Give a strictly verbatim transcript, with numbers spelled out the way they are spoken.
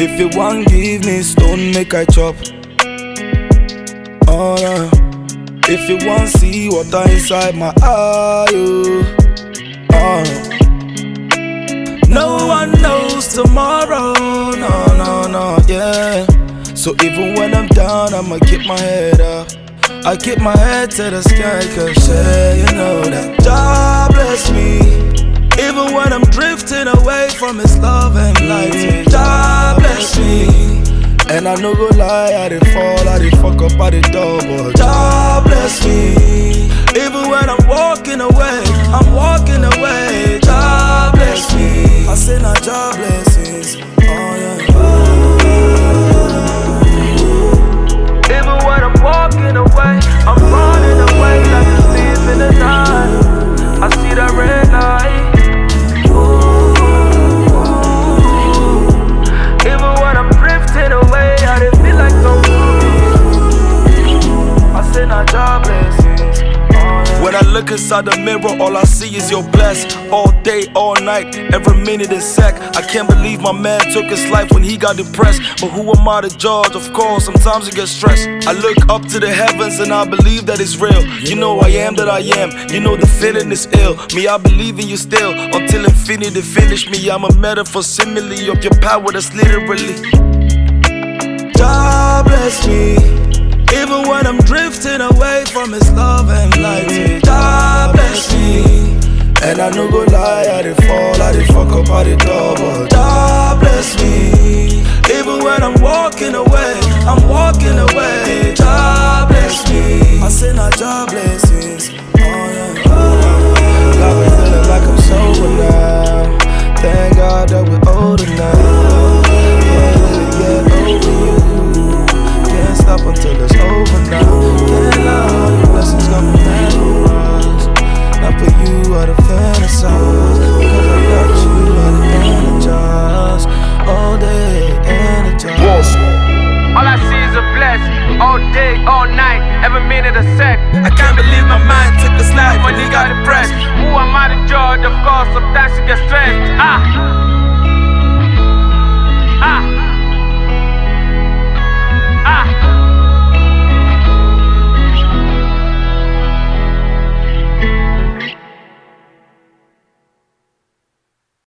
If you want give me stone, make I chop. Oh no. If you want see water inside my eye, oh. Oh. No one knows tomorrow, no, no, no, yeah. So even when I'm down, I'ma keep my head up. I keep my head to the sky, cause yeah, you know that God bless me. Even when I'm drifting away from His love and light, God bless me. And I no go lie, I dey fall, I dey fuck up, I dey double. God bless me. Even when I'm walking away, I'm walking away. God bless me. I say now God blessings, oh yeah. Even when I'm walking away, I'm running away like a thief in the night. I see that red light. Ooh. Even when I'm drifting away, I didn't feel like no more. I say now God blessings. When I look inside the mirror, all I see is your bless. All day, all night, every minute and sec. I can't believe my man took his life when he got depressed. But who am I to judge? Of course, sometimes you get stressed. I look up to the heavens and I believe that it's real. You know I am that I am. You know the feeling is ill. Me, I believe in you still. Until infinity finish me, I'm a metaphor simile of your power that's literally. God bless me. Even when I'm drifting away from His love and light, God bless me. And I no go lie, I dey fall, I dey fuck up, I dey double. God bless me. Even when I'm walking away, I'm walking away. God bless me. I say now God blessings, oh yeah. Got me feeling like I'm sober now. Thank God that we're older now. Can't really get over you. Can't stop until it's over now. Can't lie, all the blessings got me memorized. Not for you, I to fantasize. Because I got you, I to energize. All day, energize. All I see is a blessing. All day, all night, every minute a sec. I can't believe my mind took a slide when he got depressed. Who am I to judge? Of course, sometimes you get stressed.